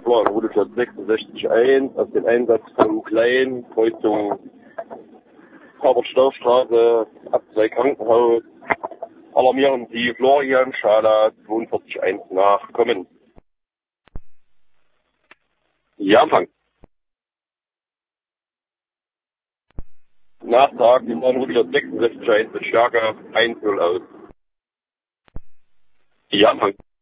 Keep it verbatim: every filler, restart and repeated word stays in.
Stapler in Rudolstadt sechsundsechzig eins auf den Einsatz von Klein, Kreuzung Habertstaustraße, ab zwei Krankenhaus. Alarmieren Sie Florian Schala zweiundvierzig eins nachkommen. Ja, Empfang. Nachtrag in Rudolstadt sechsundsechzig eins mit Stärke eins null aus. Ja, Empfang.